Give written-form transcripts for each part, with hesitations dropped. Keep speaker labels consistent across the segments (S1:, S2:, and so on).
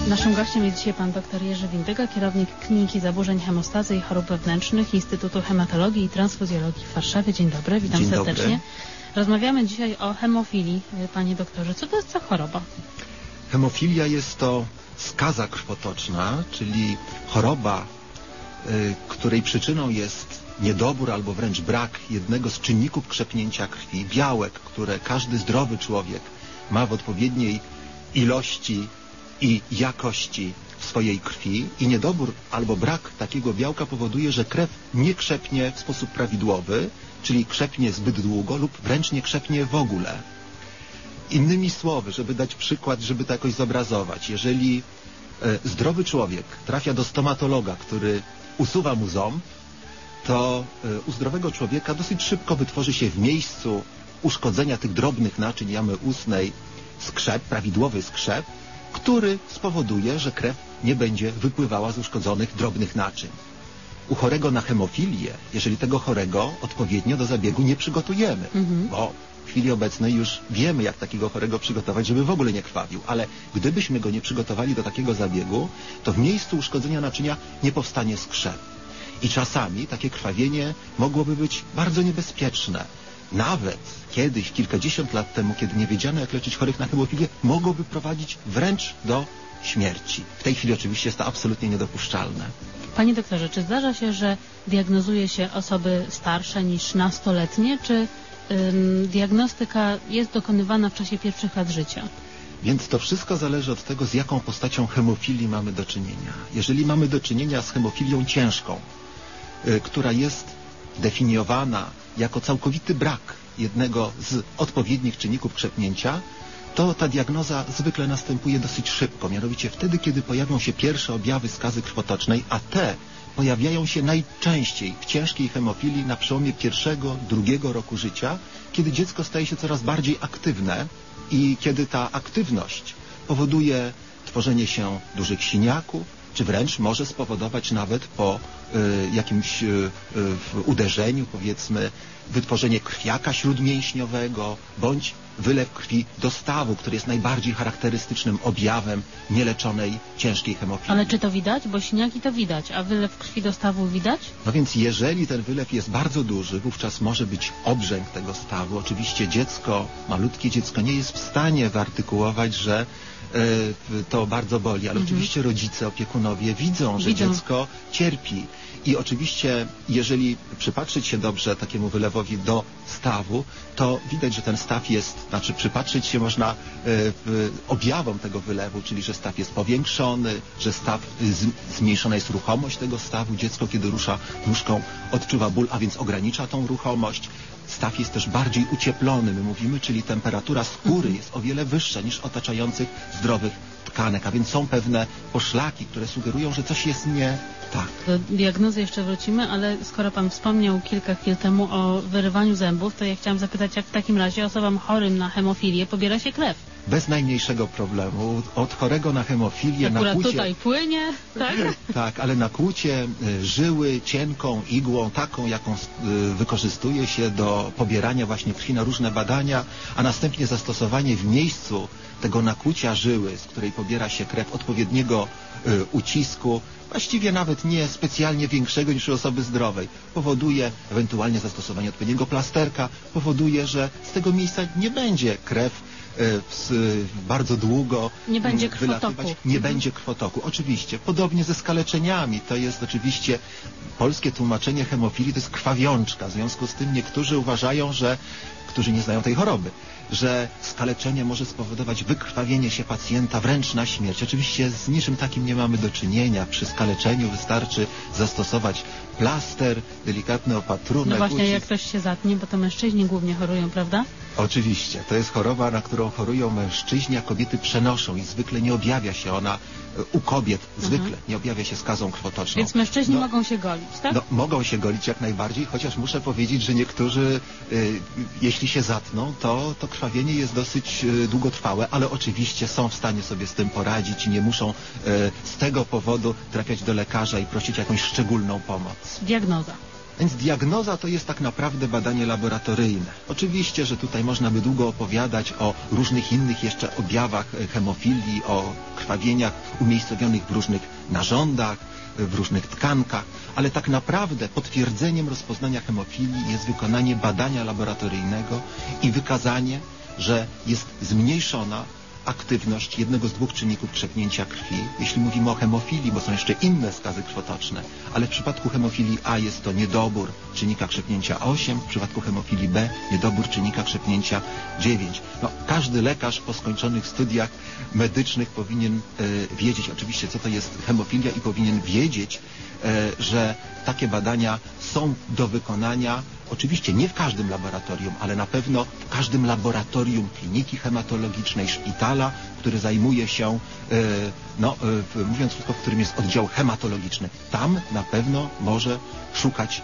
S1: Naszym gościem jest dzisiaj pan dr Jerzy Windyga, kierownik Kliniki Zaburzeń Hemostazy i Chorób Wewnętrznych Instytutu Hematologii i Transfuzjologii w Warszawie. Dzień dobry, witam
S2: Dzień
S1: serdecznie.
S2: Dobry.
S1: Rozmawiamy dzisiaj o hemofilii, panie doktorze. Co to jest za choroba?
S2: Hemofilia jest to skaza krwotoczna, czyli choroba, której przyczyną jest niedobór albo wręcz brak jednego z czynników krzepnięcia krwi, białek, które każdy zdrowy człowiek ma w odpowiedniej ilości i jakości w swojej krwi, i niedobór albo brak takiego białka powoduje, że krew nie krzepnie w sposób prawidłowy, czyli krzepnie zbyt długo lub wręcz nie krzepnie w ogóle. Innymi słowy, żeby dać przykład, żeby to jakoś zobrazować, jeżeli zdrowy człowiek trafia do stomatologa, który usuwa mu ząb, to u zdrowego człowieka dosyć szybko wytworzy się w miejscu uszkodzenia tych drobnych naczyń jamy ustnej skrzep, prawidłowy skrzep, który spowoduje, że krew nie będzie wypływała z uszkodzonych drobnych naczyń. U chorego na hemofilię, jeżeli tego chorego odpowiednio do zabiegu nie przygotujemy, bo w chwili obecnej już wiemy, jak takiego chorego przygotować, żeby w ogóle nie krwawił, ale gdybyśmy go nie przygotowali do takiego zabiegu, to w miejscu uszkodzenia naczynia nie powstanie skrzep. I czasami takie krwawienie mogłoby być bardzo niebezpieczne. Nawet kiedyś, kilkadziesiąt lat temu, kiedy nie wiedziano, jak leczyć chorych na hemofilię, mogłoby prowadzić wręcz do śmierci. W tej chwili oczywiście jest to absolutnie niedopuszczalne.
S1: Panie doktorze, czy zdarza się, że diagnozuje się osoby starsze niż nastoletnie, czy diagnostyka jest dokonywana w czasie pierwszych lat życia?
S2: Więc to wszystko zależy od tego, z jaką postacią hemofilii mamy do czynienia. Jeżeli mamy do czynienia z hemofilią ciężką, która jest definiowana jako całkowity brak jednego z odpowiednich czynników krzepnięcia, to ta diagnoza zwykle następuje dosyć szybko, mianowicie wtedy, kiedy pojawią się pierwsze objawy skazy krwotocznej, a te pojawiają się najczęściej w ciężkiej hemofilii na przełomie pierwszego, drugiego roku życia, kiedy dziecko staje się coraz bardziej aktywne i kiedy ta aktywność powoduje tworzenie się dużych siniaków, czy wręcz może spowodować nawet po jakimś uderzeniu, powiedzmy, wytworzenie krwiaka śródmięśniowego, bądź wylew krwi do stawu, który jest najbardziej charakterystycznym objawem nieleczonej ciężkiej hemofilii.
S1: Ale czy to widać? Bo siniaki to widać, a wylew krwi do stawu widać?
S2: No więc jeżeli ten wylew jest bardzo duży, wówczas może być obrzęk tego stawu. Oczywiście dziecko, malutkie dziecko nie jest w stanie wyartykułować, że to bardzo boli, ale oczywiście rodzice, opiekunowie widzą, że dziecko cierpi. I oczywiście, jeżeli przypatrzyć się dobrze takiemu wylewowi do stawu, to widać, że ten staw jest, znaczy przypatrzyć się można objawom tego wylewu, czyli że staw jest powiększony, że staw, zmniejszona jest ruchomość tego stawu. Dziecko, kiedy rusza nóżką, odczuwa ból, a więc ogranicza tą ruchomość. Staw jest też bardziej ucieplony, my mówimy, czyli temperatura skóry jest o wiele wyższa niż otaczających zdrowych tkanek, a więc są pewne poszlaki, które sugerują, że coś jest nie tak.
S1: Do diagnozy jeszcze wrócimy, ale skoro pan wspomniał kilka chwil temu o wyrywaniu zębów, to ja chciałam zapytać, jak w takim razie osobom chorym na hemofilię pobiera się krew?
S2: Bez najmniejszego problemu. Od chorego na hemofilię
S1: Akurat
S2: nakłucie...
S1: tutaj płynie, tak?
S2: Tak, ale nakłucie żyły cienką igłą, taką, jaką wykorzystuje się do pobierania właśnie krwi na różne badania, a następnie zastosowanie w miejscu tego nakłucia żyły, z której pobiera się krew, odpowiedniego ucisku, właściwie nawet nie specjalnie większego niż u osoby zdrowej, powoduje ewentualnie zastosowanie odpowiedniego plasterka, powoduje, że z tego miejsca nie będzie krew bardzo długo
S1: nie będzie krwotoku.
S2: Nie będzie krwotoku. Oczywiście. Podobnie ze skaleczeniami. To jest oczywiście polskie tłumaczenie hemofilii, to jest krwawiączka. W związku z tym niektórzy uważają, że, którzy nie znają tej choroby, że skaleczenie może spowodować wykrwawienie się pacjenta wręcz na śmierć. Oczywiście z niczym takim nie mamy do czynienia. Przy skaleczeniu wystarczy zastosować plaster, delikatny opatrunek.
S1: No właśnie, jak ktoś się zatnie, bo to mężczyźni głównie chorują, prawda?
S2: Oczywiście. To jest choroba, na którą chorują mężczyźni, a kobiety przenoszą i zwykle nie objawia się ona u kobiet, zwykle nie objawia się skazą krwotoczną.
S1: Więc mężczyźni mogą się golić, tak?
S2: No, mogą się golić jak najbardziej, chociaż muszę powiedzieć, że niektórzy, jeśli się zatną, to krwawienie jest dosyć długotrwałe, ale oczywiście są w stanie sobie z tym poradzić i nie muszą z tego powodu trafiać do lekarza i prosić o jakąś szczególną pomoc.
S1: Diagnoza.
S2: Więc diagnoza to jest tak naprawdę badanie laboratoryjne. Oczywiście, że tutaj można by długo opowiadać o różnych innych jeszcze objawach hemofilii, o krwawieniach umiejscowionych w różnych narządach, w różnych tkankach, ale tak naprawdę potwierdzeniem rozpoznania hemofilii jest wykonanie badania laboratoryjnego i wykazanie, że jest zmniejszona aktywność jednego z dwóch czynników krzepnięcia krwi. Jeśli mówimy o hemofilii, bo są jeszcze inne skazy krwotoczne, ale w przypadku hemofilii A jest to niedobór czynnika krzepnięcia 8, w przypadku hemofilii B niedobór czynnika krzepnięcia 9. No, każdy lekarz po skończonych studiach medycznych powinien wiedzieć oczywiście, co to jest hemofilia i powinien wiedzieć, że takie badania są do wykonania. Oczywiście nie w każdym laboratorium, ale na pewno w każdym laboratorium kliniki hematologicznej, szpitala, który zajmuje się, mówiąc krótko, w którym jest oddział hematologiczny. Tam na pewno może szukać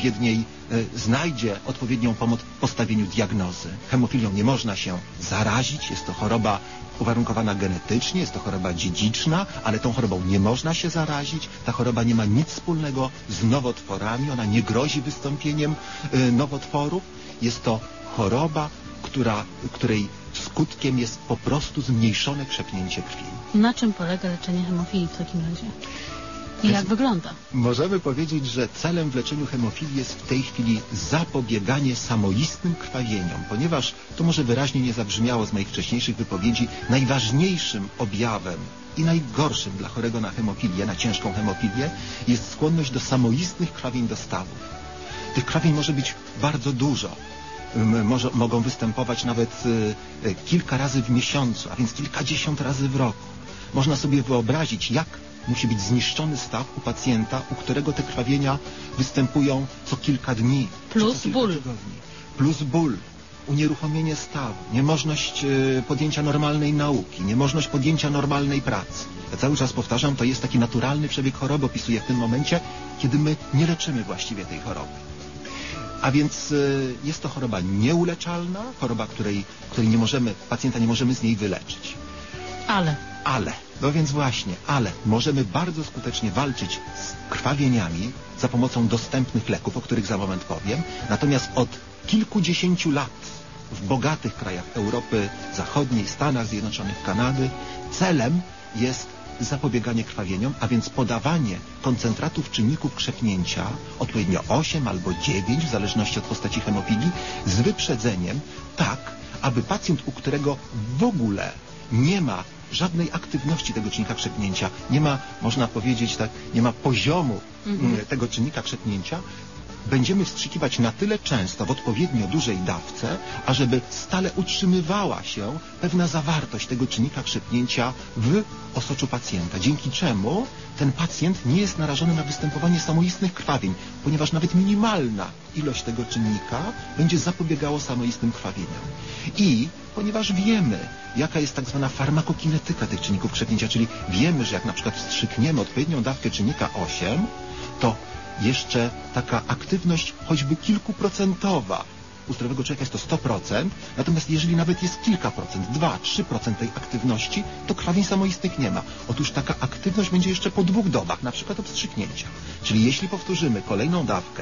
S2: znajdzie odpowiednią pomoc w postawieniu diagnozy. Hemofilią nie można się zarazić, jest to choroba uwarunkowana genetycznie, jest to choroba dziedziczna, ale tą chorobą nie można się zarazić. Ta choroba nie ma nic wspólnego z nowotworami, ona nie grozi wystąpieniem nowotworów. Jest to choroba, której skutkiem jest po prostu zmniejszone krzepnięcie krwi.
S1: Na czym polega leczenie hemofilii w takim razie? I jak wygląda?
S2: Możemy powiedzieć, że celem w leczeniu hemofilii jest w tej chwili zapobieganie samoistnym krwawieniom, ponieważ to może wyraźnie nie zabrzmiało z moich wcześniejszych wypowiedzi, najważniejszym objawem i najgorszym dla chorego na hemofilię, na ciężką hemofilię, jest skłonność do samoistnych krwawień dostawów. Tych krwawień może być bardzo dużo. Mogą występować nawet kilka razy w miesiącu, a więc kilkadziesiąt razy w roku. Można sobie wyobrazić, jak musi być zniszczony staw u pacjenta, u którego te krwawienia występują co kilka dni.
S1: Plus
S2: co kilka
S1: ból.
S2: tygodni. Plus ból. Unieruchomienie stawu, niemożność podjęcia normalnej nauki, niemożność podjęcia normalnej pracy. Ja cały czas powtarzam, to jest taki naturalny przebieg choroby, opisuję w tym momencie, kiedy my nie leczymy właściwie tej choroby. A więc jest to choroba nieuleczalna, choroba, której pacjenta nie możemy z niej wyleczyć. Ale, no więc właśnie, możemy bardzo skutecznie walczyć z krwawieniami za pomocą dostępnych leków, o których za moment powiem. Natomiast od kilkudziesięciu lat w bogatych krajach Europy Zachodniej, Stanach Zjednoczonych, Kanady, celem jest zapobieganie krwawieniom, a więc podawanie koncentratów czynników krzepnięcia, odpowiednio 8 albo 9, w zależności od postaci hemofilii, z wyprzedzeniem, tak, aby pacjent, u którego w ogóle nie ma żadnej aktywności tego czynnika krzepnięcia, nie ma, można powiedzieć tak, nie ma poziomu tego czynnika krzepnięcia, będziemy wstrzykiwać na tyle często w odpowiednio dużej dawce, ażeby stale utrzymywała się pewna zawartość tego czynnika krzepnięcia w osoczu pacjenta, dzięki czemu ten pacjent nie jest narażony na występowanie samoistnych krwawień, ponieważ nawet minimalna ilość tego czynnika będzie zapobiegało samoistnym krwawieniom. I ponieważ wiemy, jaka jest tak zwana farmakokinetyka tych czynników krzepnięcia, czyli wiemy, że jak na przykład wstrzykniemy odpowiednią dawkę czynnika 8, to jeszcze taka aktywność choćby kilkuprocentowa u zdrowego człowieka jest to 100%, natomiast jeżeli nawet jest kilka procent, 2-3% tej aktywności, to krwawień samoistnych nie ma. Otóż taka aktywność będzie jeszcze po 2 dobach, na przykład od wstrzyknięcia. Czyli jeśli powtórzymy kolejną dawkę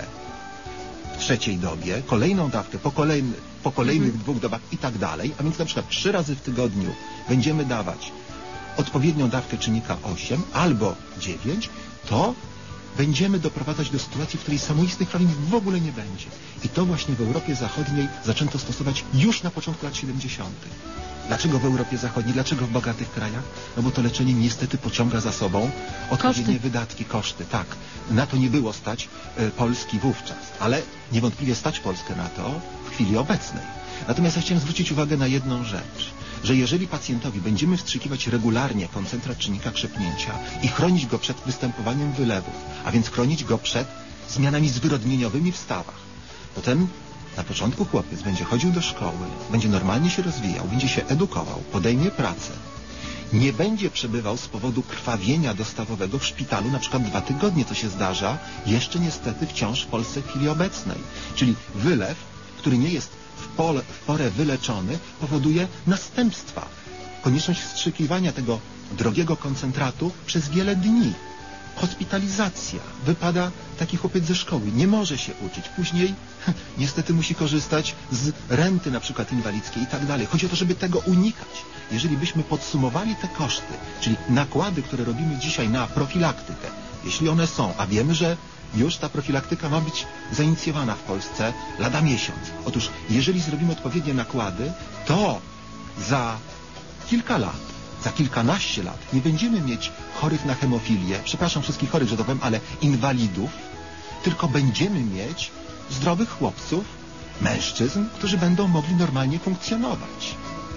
S2: w 3. dobie, kolejną dawkę po kolejnych 2 dobach i tak dalej, a więc na przykład 3 razy w tygodniu będziemy dawać odpowiednią dawkę czynnika 8 albo 9, to będziemy doprowadzać do sytuacji, w której samoistnych krwawień w ogóle nie będzie. I to właśnie w Europie Zachodniej zaczęto stosować już na początku lat 70. Dlaczego w Europie Zachodniej? Dlaczego w bogatych krajach? No bo to leczenie niestety pociąga za sobą odpowiednie wydatki, koszty. Tak, na to nie było stać Polski wówczas, ale niewątpliwie stać Polskę na to w chwili obecnej. Natomiast ja chciałem zwrócić uwagę na jedną rzecz, że jeżeli pacjentowi będziemy wstrzykiwać regularnie koncentrat czynnika krzepnięcia i chronić go przed występowaniem wylewów, a więc chronić go przed zmianami zwyrodnieniowymi w stawach, to ten na początku chłopiec będzie chodził do szkoły, będzie normalnie się rozwijał, będzie się edukował, podejmie pracę, nie będzie przebywał z powodu krwawienia dostawowego w szpitalu na przykład 2 tygodnie, co się zdarza jeszcze niestety wciąż w Polsce w chwili obecnej. Czyli wylew, który nie jest w porę wyleczony, powoduje następstwa. Konieczność wstrzykiwania tego drogiego koncentratu przez wiele dni. hospitalizacja. Wypada taki chłopiec ze szkoły, nie może się uczyć. Później niestety musi korzystać z renty na przykład inwalidzkiej i tak dalej. Chodzi o to, żeby tego unikać. Jeżeli byśmy podsumowali te koszty, czyli nakłady, które robimy dzisiaj na profilaktykę, jeśli one są, a wiemy, że już ta profilaktyka ma być zainicjowana w Polsce lada miesiąc. Otóż jeżeli zrobimy odpowiednie nakłady, to za kilka lat, za kilkanaście lat nie będziemy mieć chorych na hemofilię, przepraszam wszystkich chorych, że to powiem, ale inwalidów, tylko będziemy mieć zdrowych chłopców, mężczyzn, którzy będą mogli normalnie funkcjonować.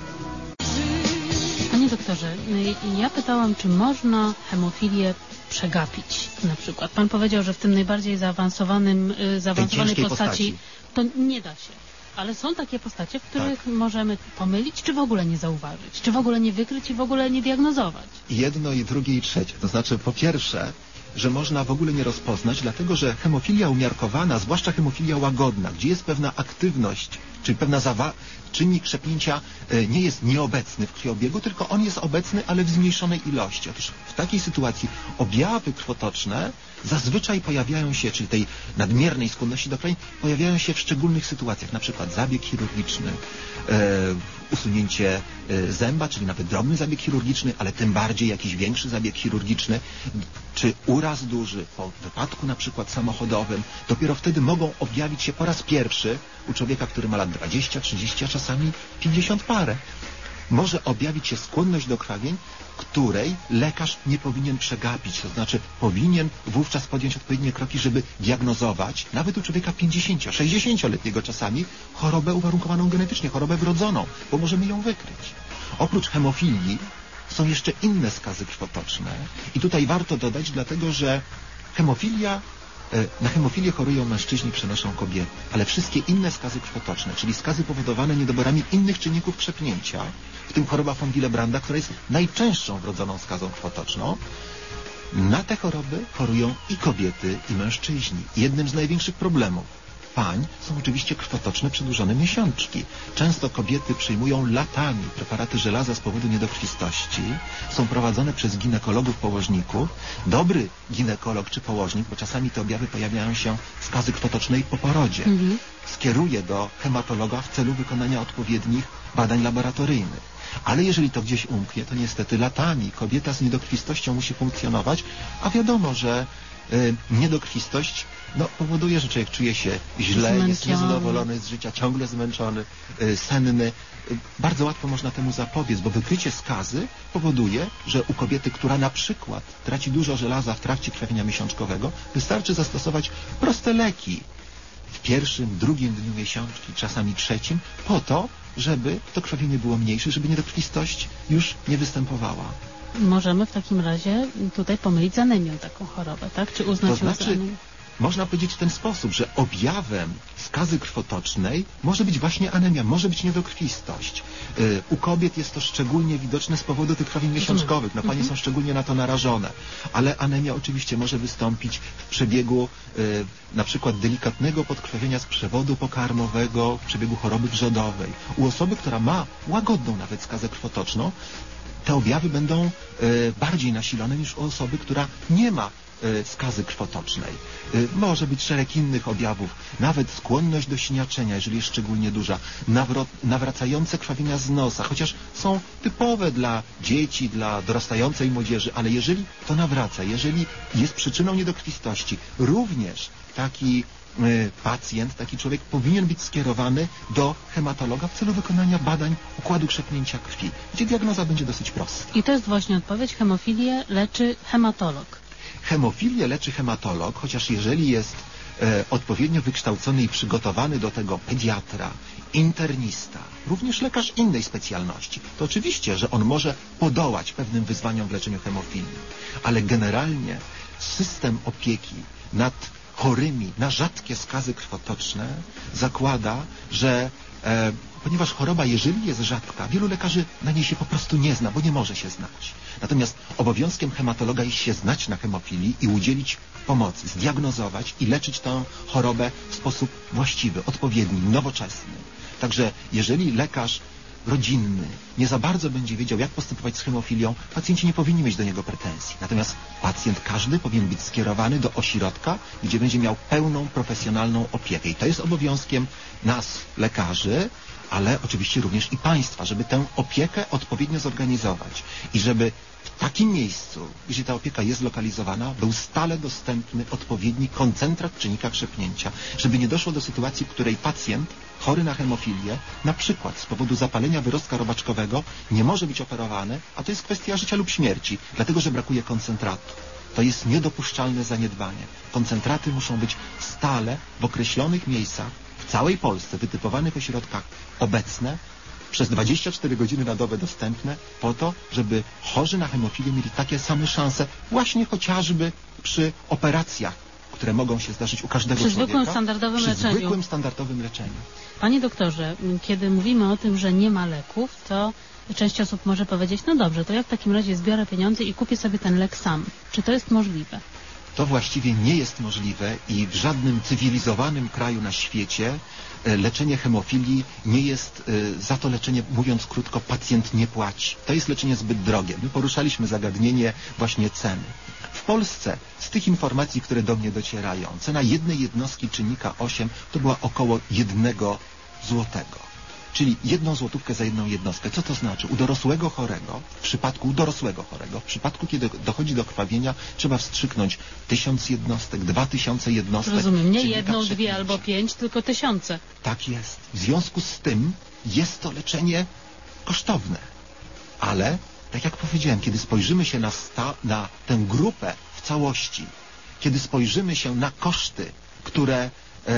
S1: Panie doktorze, ja pytałam, czy można hemofilię przegapić na przykład. Pan powiedział, że w tym najbardziej zaawansowanej postaci to nie da się. Ale są takie postacie, w których możemy pomylić, czy w ogóle nie zauważyć, czy w ogóle nie wykryć i w ogóle nie diagnozować.
S2: Jedno i drugie i trzecie. To znaczy, po pierwsze, że można w ogóle nie rozpoznać, dlatego że hemofilia umiarkowana, zwłaszcza hemofilia łagodna, gdzie jest pewna aktywność, czyli pewna czynnik krzepnięcia nie jest nieobecny w krwiobiegu, tylko on jest obecny, ale w zmniejszonej ilości. Otóż w takiej sytuacji objawy krwotoczne zazwyczaj pojawiają się, czyli tej nadmiernej skłonności do krwienia, pojawiają się w szczególnych sytuacjach, na przykład zabieg chirurgiczny, usunięcie zęba, czyli nawet drobny zabieg chirurgiczny, ale tym bardziej jakiś większy zabieg chirurgiczny, czy uraz duży po wypadku na przykład samochodowym. Dopiero wtedy mogą objawić się po raz pierwszy u człowieka, który ma lat 20, 30, a czasami 50 parę. Może objawić się skłonność do krwawień, której lekarz nie powinien przegapić. To znaczy powinien wówczas podjąć odpowiednie kroki, żeby diagnozować nawet u człowieka 50, 60-letniego czasami chorobę uwarunkowaną genetycznie, chorobę wrodzoną, bo możemy ją wykryć. Oprócz hemofilii są jeszcze inne skazy krwotoczne i tutaj warto dodać, dlatego że na hemofilię chorują mężczyźni, przenoszą kobiety, ale wszystkie inne skazy krwotoczne, czyli skazy powodowane niedoborami innych czynników krzepnięcia, w tym choroba von Willebranda, która jest najczęstszą wrodzoną skazą krwotoczną, na te choroby chorują i kobiety, i mężczyźni. Jednym z największych problemów pań są oczywiście krwotoczne przedłużone miesiączki. Często kobiety przyjmują latami preparaty żelaza z powodu niedokrwistości. Są prowadzone przez ginekologów, położników. Dobry ginekolog czy położnik, bo czasami te objawy pojawiają się skazy krwotocznej po porodzie, skieruje do hematologa w celu wykonania odpowiednich badań laboratoryjnych. Ale jeżeli to gdzieś umknie, to niestety latami kobieta z niedokrwistością musi funkcjonować, a wiadomo, że niedokrwistość powoduje, że człowiek czuje się źle, jest niezadowolony z życia, ciągle zmęczony, senny. Bardzo łatwo można temu zapobiec, bo wykrycie skazy powoduje, że u kobiety, która na przykład traci dużo żelaza w trakcie krwawienia miesiączkowego, wystarczy zastosować proste leki w pierwszym, drugim dniu miesiączki, czasami trzecim, po to, żeby to krwawienie było mniejsze, żeby niedokrwistość już nie występowała.
S1: Możemy w takim razie tutaj pomylić z anemią taką chorobę, tak? Czy uznać ją za anemię?
S2: Można powiedzieć w ten sposób, że objawem skazy krwotocznej może być właśnie anemia, może być niedokrwistość. U kobiet jest to szczególnie widoczne z powodu tych krwawień miesiączkowych. Panie są szczególnie na to narażone. Ale anemia oczywiście może wystąpić w przebiegu na przykład delikatnego podkrwawienia z przewodu pokarmowego, w przebiegu choroby wrzodowej. U osoby, która ma łagodną nawet skazę krwotoczną, te objawy będą bardziej nasilone niż u osoby, która nie ma skazy krwotocznej. Może być szereg innych objawów, nawet skłonność do siniaczenia, jeżeli jest szczególnie duża, nawracające krwawienia z nosa, chociaż są typowe dla dzieci, dla dorastającej młodzieży, ale jeżeli to nawraca, jeżeli jest przyczyną niedokrwistości, również taki pacjent, taki człowiek powinien być skierowany do hematologa w celu wykonania badań układu krzepnięcia krwi, gdzie diagnoza będzie dosyć prosta.
S1: I to jest właśnie odpowiedź, hemofilię leczy hematolog.
S2: Hemofilię leczy hematolog, chociaż jeżeli jest odpowiednio wykształcony i przygotowany do tego pediatra, internista, również lekarz innej specjalności, to oczywiście, że on może podołać pewnym wyzwaniom w leczeniu hemofilii, ale generalnie system opieki nad chorymi na rzadkie skazy krwotoczne zakłada, że ponieważ choroba, jeżeli jest rzadka, wielu lekarzy na niej się po prostu nie zna, bo nie może się znać. Natomiast obowiązkiem hematologa jest się znać na hemofilii i udzielić pomocy, zdiagnozować i leczyć tę chorobę w sposób właściwy, odpowiedni, nowoczesny. Także jeżeli lekarz rodzinny nie za bardzo będzie wiedział, jak postępować z hemofilią, pacjenci nie powinni mieć do niego pretensji. Natomiast pacjent każdy powinien być skierowany do ośrodka, gdzie będzie miał pełną, profesjonalną opiekę. I to jest obowiązkiem nas, lekarzy, ale oczywiście również i państwa, żeby tę opiekę odpowiednio zorganizować i żeby w takim miejscu, gdzie ta opieka jest zlokalizowana, był stale dostępny odpowiedni koncentrat czynnika krzepnięcia, żeby nie doszło do sytuacji, w której pacjent chory na hemofilię, na przykład z powodu zapalenia wyrostka robaczkowego, nie może być operowany, a to jest kwestia życia lub śmierci, dlatego że brakuje koncentratu. To jest niedopuszczalne zaniedbanie. Koncentraty muszą być stale w określonych miejscach w całej Polsce, wytypowanych ośrodkach obecne, przez 24 godziny na dobę dostępne, po to, żeby chorzy na hemofilię mieli takie same szanse właśnie chociażby przy operacjach, które mogą się zdarzyć u każdego człowieka.
S1: Przy zwykłym
S2: standardowym leczeniu.
S1: Panie doktorze, kiedy mówimy o tym, że nie ma leków, to część osób może powiedzieć, no dobrze, to ja w takim razie zbiorę pieniądze i kupię sobie ten lek sam. Czy to jest możliwe?
S2: To właściwie nie jest możliwe i w żadnym cywilizowanym kraju na świecie leczenie hemofilii nie jest, za to leczenie, mówiąc krótko, pacjent nie płaci. To jest leczenie zbyt drogie. My poruszaliśmy zagadnienie właśnie ceny. W Polsce, z tych informacji, które do mnie docierają, cena jednej jednostki czynnika 8 to była około 1 złotego. Czyli 1 złotówkę za jedną jednostkę. Co to znaczy? U dorosłego chorego, w przypadku, kiedy dochodzi do krwawienia, trzeba wstrzyknąć 1000 jednostek, 2000 jednostek.
S1: Rozumiem, nie 1, 2 albo 5, tylko 1000.
S2: Tak jest. W związku z tym jest to leczenie kosztowne. Ale, tak jak powiedziałem, kiedy spojrzymy się na tę grupę w całości, kiedy spojrzymy się na koszty, które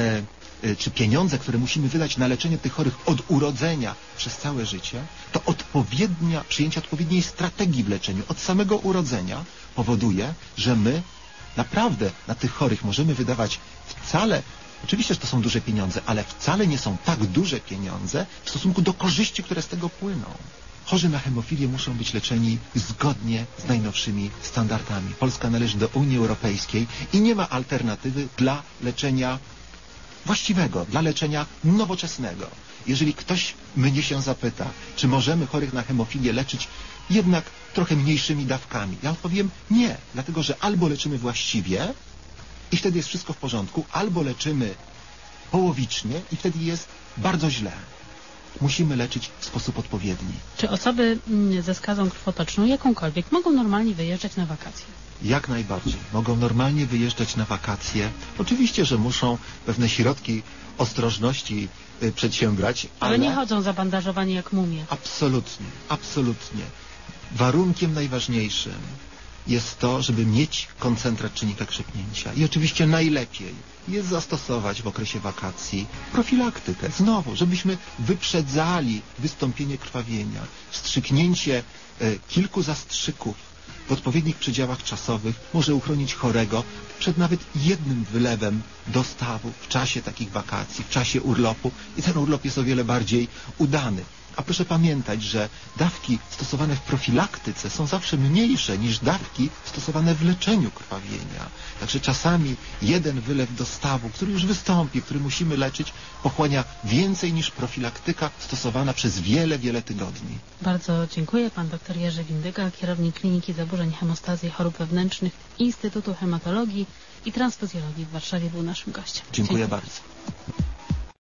S2: czy pieniądze, które musimy wydać na leczenie tych chorych od urodzenia przez całe życie, to przyjęcie odpowiedniej strategii w leczeniu od samego urodzenia powoduje, że my naprawdę na tych chorych możemy wydawać wcale, oczywiście, że to są duże pieniądze, ale wcale nie są tak duże pieniądze w stosunku do korzyści, które z tego płyną. Chorzy na hemofilię muszą być leczeni zgodnie z najnowszymi standardami. Polska należy do Unii Europejskiej i nie ma alternatywy dla leczenia właściwego, dla leczenia nowoczesnego. Jeżeli ktoś mnie się zapyta, czy możemy chorych na hemofilię leczyć jednak trochę mniejszymi dawkami, ja odpowiem nie, dlatego że albo leczymy właściwie i wtedy jest wszystko w porządku, albo leczymy połowicznie i wtedy jest bardzo źle. Musimy leczyć w sposób odpowiedni.
S1: Czy osoby ze skazą krwotoczną, jakąkolwiek, mogą normalnie wyjeżdżać na wakacje?
S2: Jak najbardziej. Mogą normalnie wyjeżdżać na wakacje. Oczywiście, że muszą pewne środki ostrożności przedsiębrać,
S1: ale nie chodzą zabandażowani jak mumie.
S2: Absolutnie, absolutnie. Warunkiem najważniejszym jest to, żeby mieć koncentrat czynnika krzepnięcia. I oczywiście najlepiej jest zastosować w okresie wakacji profilaktykę. Znowu, żebyśmy wyprzedzali wystąpienie krwawienia. Wstrzyknięcie kilku zastrzyków w odpowiednich przedziałach czasowych może uchronić chorego przed nawet jednym wylewem dostawu w czasie takich wakacji, w czasie urlopu i ten urlop jest o wiele bardziej udany. A proszę pamiętać, że dawki stosowane w profilaktyce są zawsze mniejsze niż dawki stosowane w leczeniu krwawienia. Także czasami jeden wylew dostawu, który już wystąpi, który musimy leczyć, pochłania więcej niż profilaktyka stosowana przez wiele, wiele tygodni.
S1: Bardzo dziękuję. Pan dr Jerzy Windyga, kierownik Kliniki Zaburzeń Hemostazji i Chorób Wewnętrznych Instytutu Hematologii i Transfuzjologii w Warszawie, był naszym gościem.
S2: Dziękuję bardzo.